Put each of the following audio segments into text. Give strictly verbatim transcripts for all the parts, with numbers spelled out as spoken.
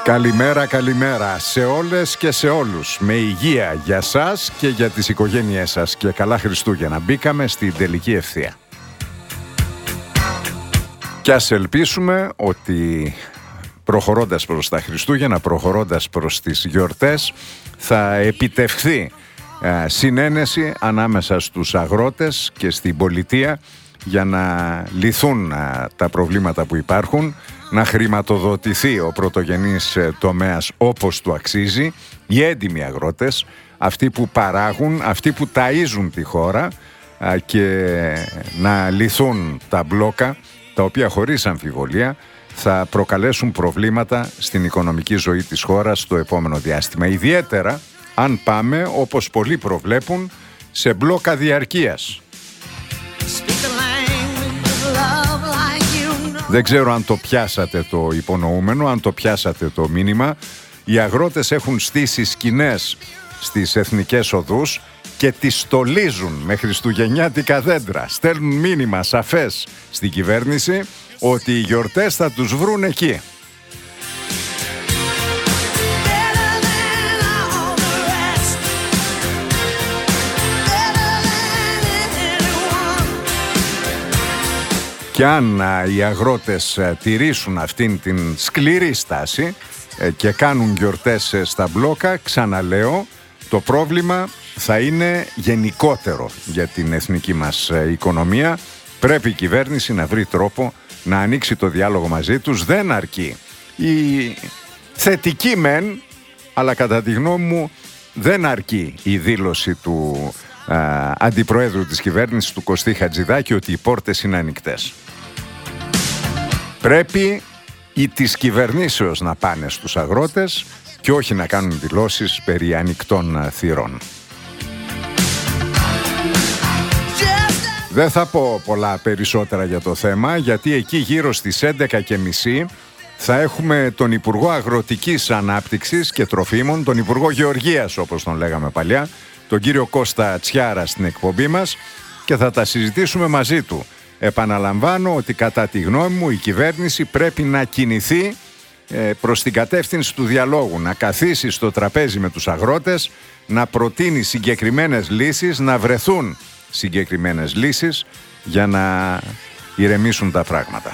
Καλημέρα, καλημέρα σε όλες και σε όλους. Με υγεία για σας και για τις οικογένειές σας και καλά Χριστούγεννα. Μπήκαμε στην τελική ευθεία. Και ας ελπίσουμε ότι προχωρώντας προς τα Χριστούγεννα, προχωρώντας προς τις γιορτές, θα επιτευχθεί ε, συνένεση ανάμεσα στους αγρότες και στην πολιτεία για να λυθούν ε, τα προβλήματα που υπάρχουν, να χρηματοδοτηθεί ο πρωτογενής τομέας όπως του αξίζει, οι έντιμοι αγρότες, αυτοί που παράγουν, αυτοί που ταΐζουν τη χώρα, και να λυθούν τα μπλόκα, τα οποία χωρίς αμφιβολία θα προκαλέσουν προβλήματα στην οικονομική ζωή της χώρας στο επόμενο διάστημα. Ιδιαίτερα αν πάμε, όπως πολλοί προβλέπουν, σε μπλόκα διαρκείας. Δεν ξέρω αν το πιάσατε το υπονοούμενο, αν το πιάσατε το μήνυμα. Οι αγρότες έχουν στήσει σκηνές στις εθνικές οδούς και τις στολίζουν με χριστουγεννιάτικα δέντρα. Στέλνουν μήνυμα σαφές στην κυβέρνηση ότι οι γιορτές θα τους βρουν εκεί. Και αν α, οι αγρότες α, τηρήσουν αυτήν την σκληρή στάση ε, και κάνουν γιορτές ε, στα μπλόκα, ξαναλέω, το πρόβλημα θα είναι γενικότερο για την εθνική μας ε, οικονομία. Πρέπει η κυβέρνηση να βρει τρόπο να ανοίξει το διάλογο μαζί τους. Δεν αρκεί η θετική μεν, αλλά κατά τη γνώμη μου δεν αρκεί η δήλωση του α, αντιπροέδρου της κυβέρνησης, του Κωστή Χατζηδάκη, ότι οι πόρτες είναι ανοιχτές. Πρέπει οι της κυβερνήσεως να πάνε στους αγρότες και όχι να κάνουν δηλώσεις περί ανοιχτών θυρών. Δεν θα πω πολλά περισσότερα για το θέμα, γιατί εκεί γύρω στις έντεκα και μισή θα έχουμε τον Υπουργό Αγροτικής Ανάπτυξης και Τροφίμων, τον Υπουργό Γεωργίας όπως τον λέγαμε παλιά, τον κύριο Κώστα Τσιάρα, στην εκπομπή μας και θα τα συζητήσουμε μαζί του. Επαναλαμβάνω ότι κατά τη γνώμη μου η κυβέρνηση πρέπει να κινηθεί ε, προς την κατεύθυνση του διαλόγου, να καθίσει στο τραπέζι με τους αγρότες, να προτείνει συγκεκριμένες λύσεις, να βρεθούν συγκεκριμένες λύσεις για να ηρεμήσουν τα πράγματα.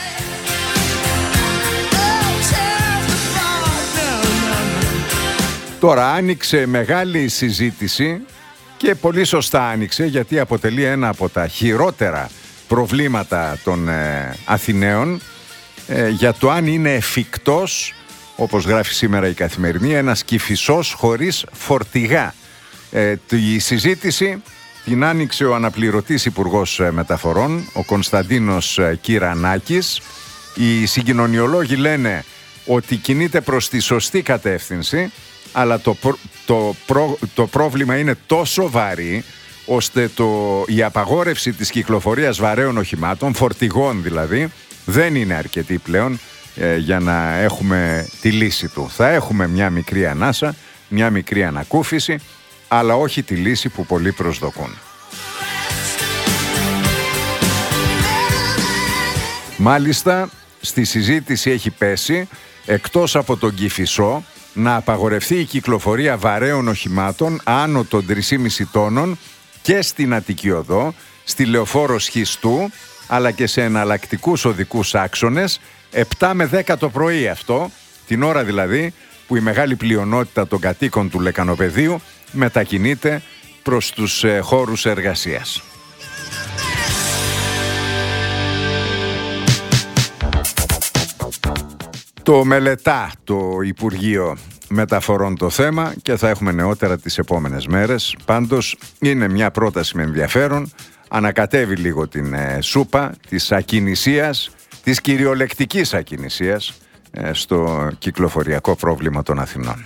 Τώρα άνοιξε μεγάλη συζήτηση και πολύ σωστά άνοιξε, γιατί αποτελεί ένα από τα χειρότερα προβλήματα των ε, Αθηναίων ε, για το αν είναι εφικτός, όπως γράφει σήμερα η Καθημερινή, ένας Κηφισός χωρίς φορτηγά. Ε, η συζήτηση την άνοιξε ο αναπληρωτής Υπουργός Μεταφορών, ο Κωνσταντίνος Κυρανάκης. Οι συγκοινωνιολόγοι λένε ότι κινείται προς τη σωστή κατεύθυνση, αλλά το, προ, το, προ, το πρόβλημα είναι τόσο βαρύ ώστε το, η απαγόρευση της κυκλοφορίας βαρέων οχημάτων, φορτηγών δηλαδή, δεν είναι αρκετή πλέον ε, για να έχουμε τη λύση του. Θα έχουμε μια μικρή ανάσα, μια μικρή ανακούφιση, αλλά όχι τη λύση που πολλοί προσδοκούν. Μάλιστα, στη συζήτηση έχει πέσει, εκτός από τον Κηφισό, να απαγορευτεί η κυκλοφορία βαρέων οχημάτων άνω των τρία κόμμα πέντε τόνων και στην Αττική Οδό, στη Λεωφόρο Σχιστού, αλλά και σε εναλλακτικούς οδικούς άξονες, επτά με δέκα το πρωί αυτό, την ώρα δηλαδή που η μεγάλη πλειονότητα των κατοίκων του Λεκανοπεδίου μετακινείται προς τους ε, χώρους εργασίας. Το μελετά το Υπουργείο Μεταφορών το θέμα και θα έχουμε νεότερα τις επόμενες μέρες. Πάντως είναι μια πρόταση με ενδιαφέρον, ανακατεύει λίγο την ε, σούπα της ακινησίας, της κυριολεκτικής ακινησίας ε, στο κυκλοφοριακό πρόβλημα των Αθηνών.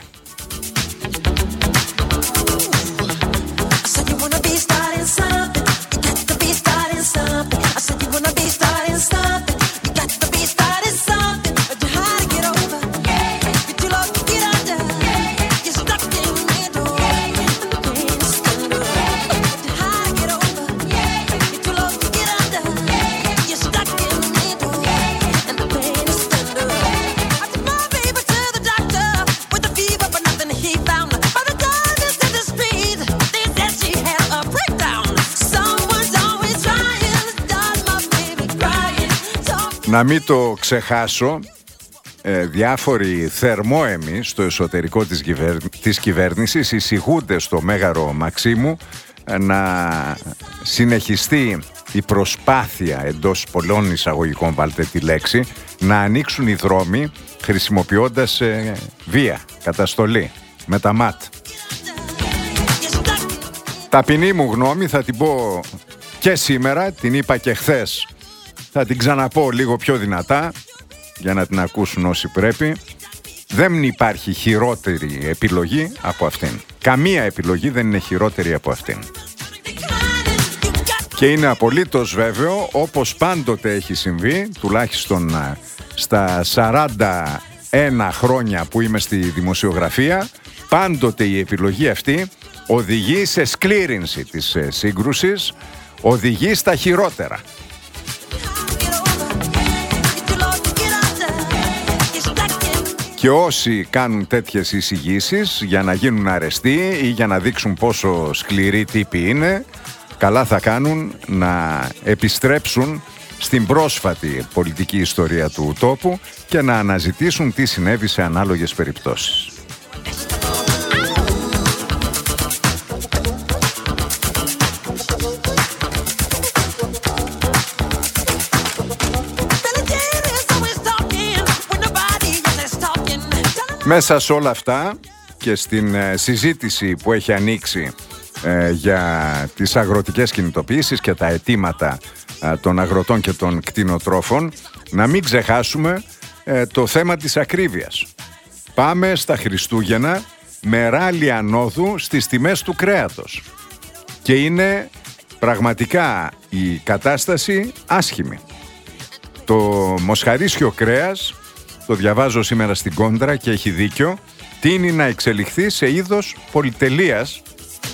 Να μην το ξεχάσω, ε, διάφοροι θερμόαιμοι στο εσωτερικό της, κυβέρ... της κυβέρνησης εισηγούνται στο Μέγαρο Μαξίμου ε, να συνεχιστεί η προσπάθεια, εντός πολλών εισαγωγικών βάλτε τη λέξη, να ανοίξουν οι δρόμοι χρησιμοποιώντας ε, βία, καταστολή, με τα ΜΑΤ. Ταπεινή μου γνώμη, θα την πω και σήμερα, την είπα και χθες, θα την ξαναπώ λίγο πιο δυνατά για να την ακούσουν όσοι πρέπει. Δεν υπάρχει χειρότερη επιλογή από αυτήν. Καμία επιλογή δεν είναι χειρότερη από αυτήν. Και είναι απολύτως βέβαιο, όπως πάντοτε έχει συμβεί, τουλάχιστον στα σαράντα ένα χρόνια που είμαι στη δημοσιογραφία, πάντοτε η επιλογή αυτή οδηγεί σε σκλήρινση της σύγκρουσης, οδηγεί στα χειρότερα. Και όσοι κάνουν τέτοιες εισηγήσεις για να γίνουν αρεστοί ή για να δείξουν πόσο σκληροί τύποι είναι, καλά θα κάνουν να επιστρέψουν στην πρόσφατη πολιτική ιστορία του τόπου και να αναζητήσουν τι συνέβη σε ανάλογες περιπτώσεις. Μέσα σε όλα αυτά και στην ε, συζήτηση που έχει ανοίξει ε, για τις αγροτικές κινητοποιήσεις και τα αιτήματα ε, των αγροτών και των κτηνοτρόφων, να μην ξεχάσουμε ε, το θέμα της ακρίβειας. Πάμε στα Χριστούγεννα με ράλι ανόδου στις τιμές του κρέατος. Και είναι πραγματικά η κατάσταση άσχημη. Το μοσχαρίσιο κρέας, το διαβάζω σήμερα στην Κόντρα και έχει δίκιο, τείνει να εξελιχθεί σε είδος πολυτελείας,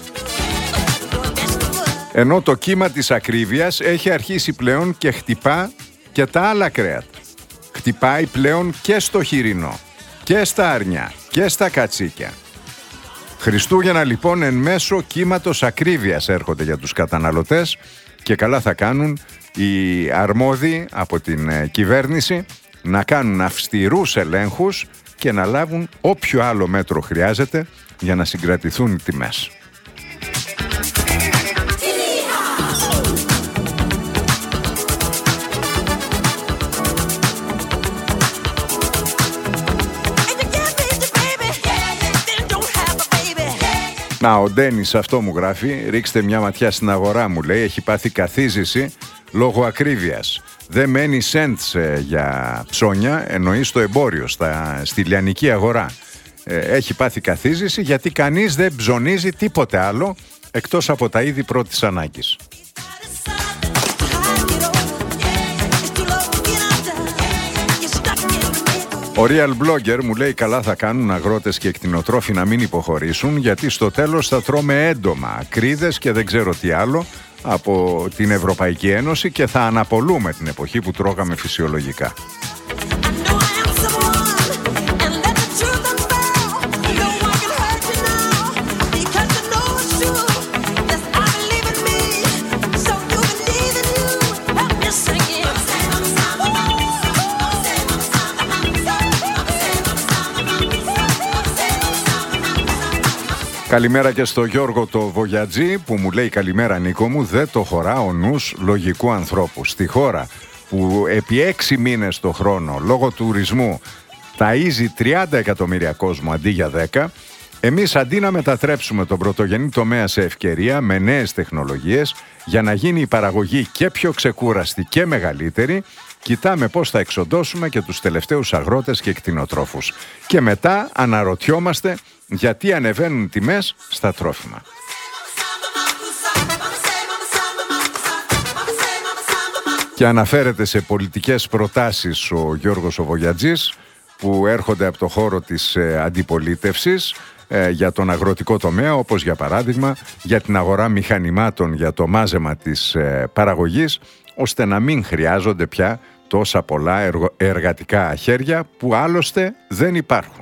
ενώ το κύμα της ακρίβειας έχει αρχίσει πλέον και χτυπά και τα άλλα κρέατα. Χτυπάει πλέον και στο χοιρινό, και στα αρνιά, και στα κατσίκια. Χριστούγεννα λοιπόν εν μέσω κύματος ακρίβειας έρχονται για τους καταναλωτές και καλά θα κάνουν οι αρμόδιοι από την ε, κυβέρνηση να κάνουν αυστηρούς ελέγχους και να λάβουν όποιο άλλο μέτρο χρειάζεται για να συγκρατηθούν οι τιμές. Να, ο Ντένις αυτό μου γράφει, ρίξτε μια ματιά στην αγορά μου, λέει, έχει πάθει καθίζηση λόγω ακρίβειας. Δεν μένει σέντς ε, για ψώνια, εννοεί στο εμπόριο, στα, στη λιανική αγορά. Ε, έχει πάθει καθίζηση γιατί κανείς δεν ψωνίζει τίποτε άλλο εκτός από τα είδη πρώτης ανάγκης. Ο Real Blogger μου λέει καλά θα κάνουν αγρότες και κτηνοτρόφοι να μην υποχωρήσουν, γιατί στο τέλος θα τρώμε έντομα, ακρίδες και δεν ξέρω τι άλλο από την Ευρωπαϊκή Ένωση και θα αναπολούμε την εποχή που τρώγαμε φυσιολογικά. Καλημέρα και στο Γιώργο το Βογιατζή που μου λέει καλημέρα Νίκο μου, δεν το χωρά ο νους λογικού ανθρώπου. Στη χώρα που επί έξι μήνες το χρόνο λόγω τουρισμού ταΐζει τριάντα εκατομμύρια κόσμο αντί για δέκα, εμείς αντί να μετατρέψουμε τον πρωτογενή τομέα σε ευκαιρία με νέες τεχνολογίες για να γίνει η παραγωγή και πιο ξεκούραστη και μεγαλύτερη, κοιτάμε πώς θα εξοντώσουμε και τους τελευταίους αγρότες και κτηνοτρόφους. Και μετά αναρωτιόμαστε γιατί ανεβαίνουν οι τιμές στα τρόφιμα. Και αναφέρεται σε πολιτικές προτάσεις ο Γιώργος ο Βογιατζής που έρχονται από το χώρο της ε, αντιπολίτευσης ε, για τον αγροτικό τομέα, όπως για παράδειγμα για την αγορά μηχανημάτων για το μάζεμα της ε, παραγωγής, ώστε να μην χρειάζονται πια τόσα πολλά εργο, εργατικά χέρια που άλλωστε δεν υπάρχουν.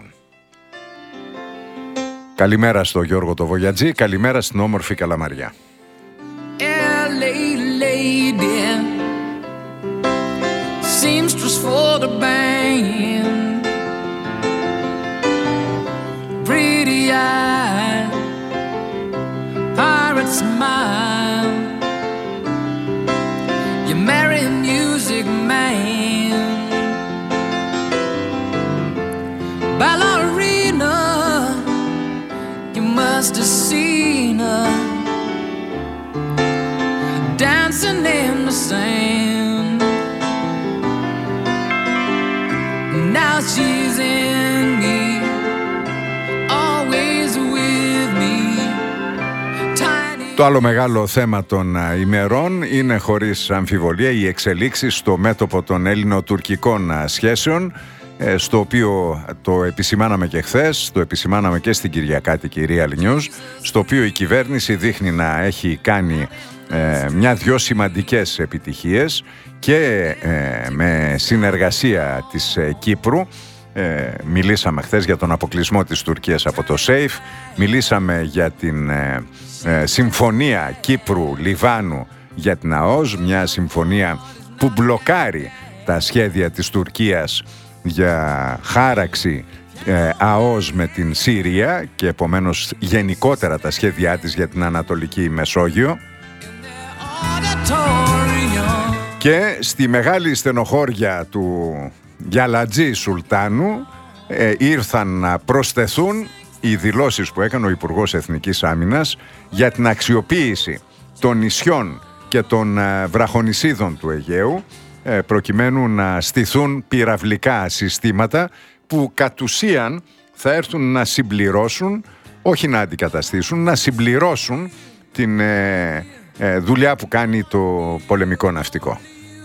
Καλημέρα στο Γιώργο το Βογιατζή, καλημέρα στην όμορφη Καλαμαριά. seamstress for the band, pretty-eyed pirate smile. You marry a music man, ballerina. You must have seen her dancing in the sand. Now she's in me, always with me. Tiny... Το άλλο μεγάλο θέμα των ημερών είναι χωρίς αμφιβολία οι εξελίξεις στο μέτωπο των ελληνοτουρκικών σχέσεων, στο οποίο το επισημάναμε και χθες, το επισημάναμε και στην Κυριακάτικη Real News, στο οποίο η κυβέρνηση δείχνει να έχει κάνει ε, μια-δυο σημαντικές επιτυχίες και ε, με συνεργασία της ε, Κύπρου. Ε, μιλήσαμε χθες για τον αποκλεισμό της Τουρκίας από το ΣΕΙΦ, μιλήσαμε για την ε, ε, συμφωνία Κύπρου-Λιβάνου για την ΑΟΣ, μια συμφωνία που μπλοκάρει τα σχέδια της Τουρκίας για χάραξη ε, ΑΟΣ με την Σύρια και επομένως γενικότερα τα σχέδιά της για την Ανατολική Μεσόγειο. Και στη μεγάλη στενοχώρια του Γιαλατζή Σουλτάνου ε, ήρθαν να προσθεθούν οι δηλώσεις που έκανε ο Υπουργός Εθνικής Άμυνας για την αξιοποίηση των νησιών και των ε, βραχονησίδων του Αιγαίου ε, προκειμένου να στηθούν πυραυλικά συστήματα που κατ' ουσίαν θα έρθουν να συμπληρώσουν, όχι να αντικαταστήσουν, να συμπληρώσουν την ε, ε, δουλειά που κάνει το πολεμικό ναυτικό.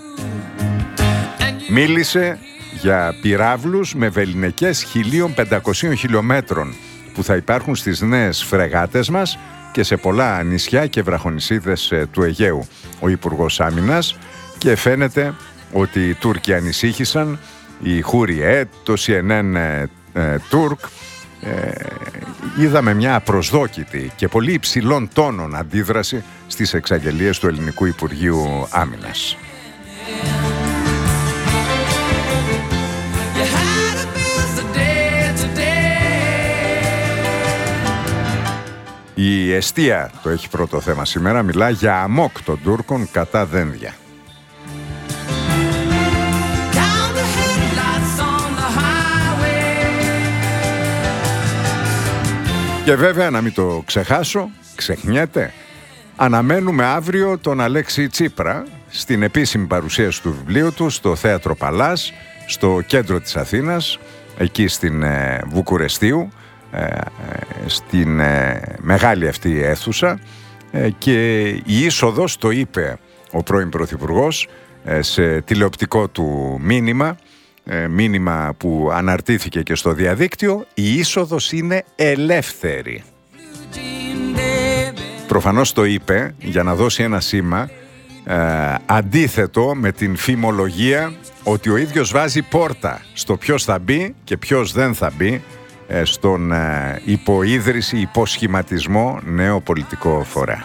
Μίλησε για πυράβλους με βεληνικές χίλια πεντακόσιων χιλιόμετρων που θα υπάρχουν στις νέες φρεγάτες μας και σε πολλά νησιά και βραχονησίδες του Αιγαίου ο Υπουργός Άμυνας, και φαίνεται ότι οι Τούρκοι ανησύχησαν, η Χούριε, το σι εν εν ε, ε, Τούρκ. Ε, είδαμε μια απροσδόκητη και πολύ υψηλών τόνων αντίδραση στις εξαγγελίες του Ελληνικού Υπουργείου Άμυνας. Η Εστία το έχει πρώτο θέμα σήμερα, μιλά για αμόκ των Τούρκων κατά δένδια. Και βέβαια, να μην το ξεχάσω, ξεχνιέται, αναμένουμε αύριο τον Αλέξη Τσίπρα στην επίσημη παρουσίαση του βιβλίου του στο Θέατρο Παλάς, στο κέντρο της Αθήνας, εκεί στην ε, Βουκουρεστίου, ε, ε, στην ε, μεγάλη αυτή αίθουσα, ε, και η είσοδος, το είπε ο πρώην Πρωθυπουργός ε, σε τηλεοπτικό του μήνυμα, ε, μήνυμα που αναρτήθηκε και στο διαδίκτυο, η είσοδος είναι ελεύθερη. Προφανώς το είπε για να δώσει ένα σήμα ε, αντίθετο με την φημολογία ότι ο ίδιος βάζει πόρτα στο ποιος θα μπει και ποιος δεν θα μπει ε, στον ε, υποίδρυση, υποσχηματισμό νέο πολιτικό φορέα.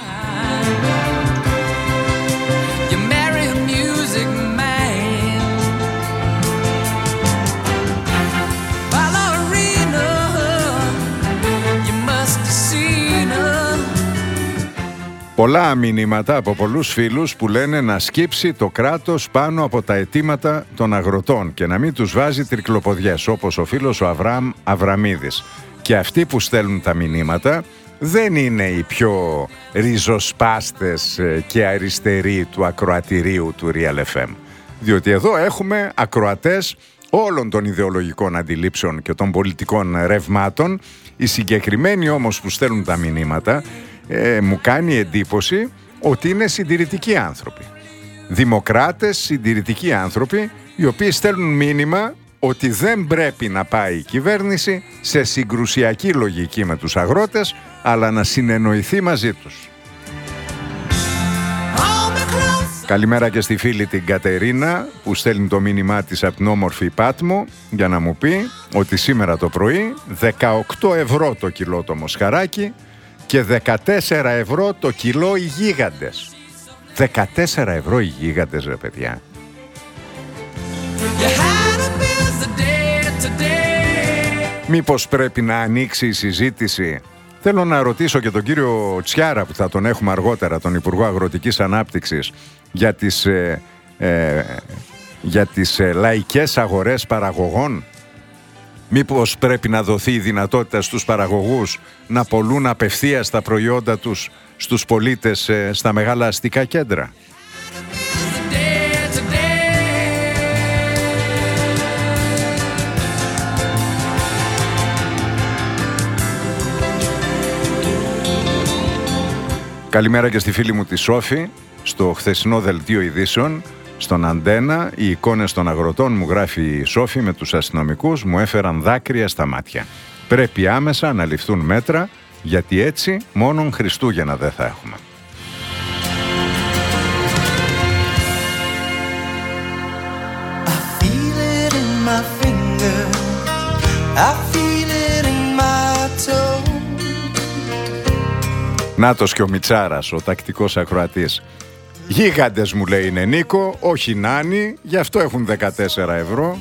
Πολλά μηνύματα από πολλούς φίλους που λένε να σκύψει το κράτος πάνω από τα αιτήματα των αγροτών και να μην τους βάζει τρικλοποδιές, όπως ο φίλος ο Αβραμ Αβραμίδης. Και αυτοί που στέλνουν τα μηνύματα δεν είναι οι πιο ριζοσπάστες και αριστεροί του ακροατηρίου του Real εφ εμ. Διότι εδώ έχουμε ακροατές όλων των ιδεολογικών αντιλήψεων και των πολιτικών ρευμάτων. Οι συγκεκριμένοι όμως που στέλνουν τα μηνύματα Ε, μου κάνει εντύπωση ότι είναι συντηρητικοί άνθρωποι. Δημοκράτες, συντηρητικοί άνθρωποι, οι οποίοι στέλνουν μήνυμα ότι δεν πρέπει να πάει η κυβέρνηση σε συγκρουσιακή λογική με τους αγρότες, αλλά να συνεννοηθεί μαζί τους. Καλημέρα και στη φίλη την Κατερίνα που στέλνει το μήνυμά της από την όμορφη Πάτμο για να μου πει ότι σήμερα το πρωί δεκαοκτώ ευρώ το κιλό το μοσχαράκι και δεκατέσσερα ευρώ το κιλό οι γίγαντες. δεκατέσσερα ευρώ οι γίγαντες, ρε παιδιά. You had a busy day today. Μήπως πρέπει να ανοίξει η συζήτηση? Θέλω να ρωτήσω και τον κύριο Τσιάρα, που θα τον έχουμε αργότερα, τον Υπουργό Αγροτικής Ανάπτυξης, για τις, ε, ε, για τις ε, λαϊκές αγορές παραγωγών. Μήπως πρέπει να δοθεί η δυνατότητα στους παραγωγούς να πωλούν απευθείας τα προϊόντα τους στους πολίτες ε, στα μεγάλα αστικά κέντρα? Καλημέρα και στη φίλη μου τη Σόφη. Στο χθεσινό δελτίο ειδήσεων, στον Αντένα, οι εικόνες των αγροτών, μου γράφει η Σόφη, με τους αστυνομικούς μου έφεραν δάκρυα στα μάτια. Πρέπει άμεσα να ληφθούν μέτρα, γιατί έτσι μόνον Χριστούγεννα δεν θα έχουμε. I feel it in my finger, I feel it in my toe. Νάτος και ο Μιτσάρας, ο τακτικός ακροατής. Γίγαντες, μου λέει, είναι Νίκο, όχι νάνι, γι' αυτό έχουν δεκατέσσερα ευρώ.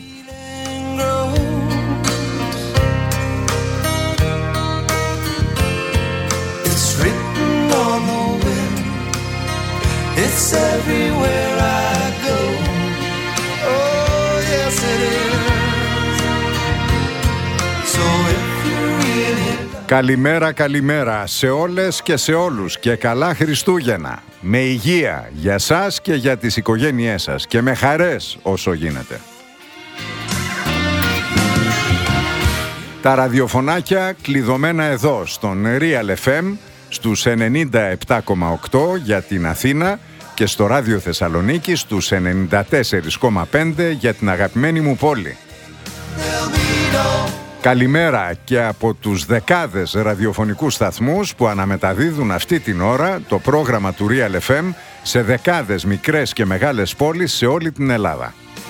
It's written on the wind, it's everywhere I go. Oh yes it is. So if you really... Καλημέρα, καλημέρα σε όλες και σε όλους και καλά Χριστούγεννα. Με υγεία για σας και για τις οικογένειές σας και με χαρές όσο γίνεται. Τα ραδιοφωνάκια κλειδωμένα εδώ στον Real εφ εμ στους ενενήντα επτά κόμμα οκτώ για την Αθήνα και στο Ράδιο Θεσσαλονίκη στους ενενήντα τέσσερα κόμμα πέντε για την αγαπημένη μου πόλη. Καλημέρα και από τους δεκάδες ραδιοφωνικούς σταθμούς που αναμεταδίδουν αυτή την ώρα το πρόγραμμα του Real εφ εμ σε δεκάδες μικρές και μεγάλες πόλεις σε όλη την Ελλάδα.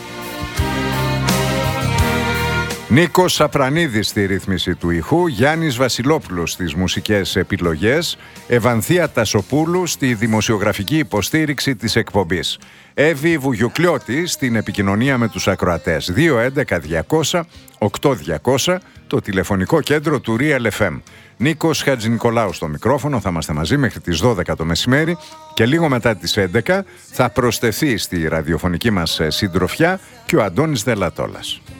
Νίκος Σαπρανίδης στη ρύθμιση του ηχού, Γιάννης Βασιλόπουλος στις μουσικές επιλογές, Ευανθία Τασοπούλου στη δημοσιογραφική υποστήριξη της εκπομπής. Εύη Βουγιουκλιώτη στην επικοινωνία με τους ακροατές. δύο έντεκα διακόσια οκτώ διακόσια το τηλεφωνικό κέντρο του Real εφ εμ. Νίκος Χατζηνικολάου στο μικρόφωνο, θα είμαστε μαζί μέχρι τις δώδεκα το μεσημέρι και λίγο μετά τις έντεκα θα προσθεθεί στη ραδιοφωνική μας συντροφιά και ο Αντώνης Δελατόλας.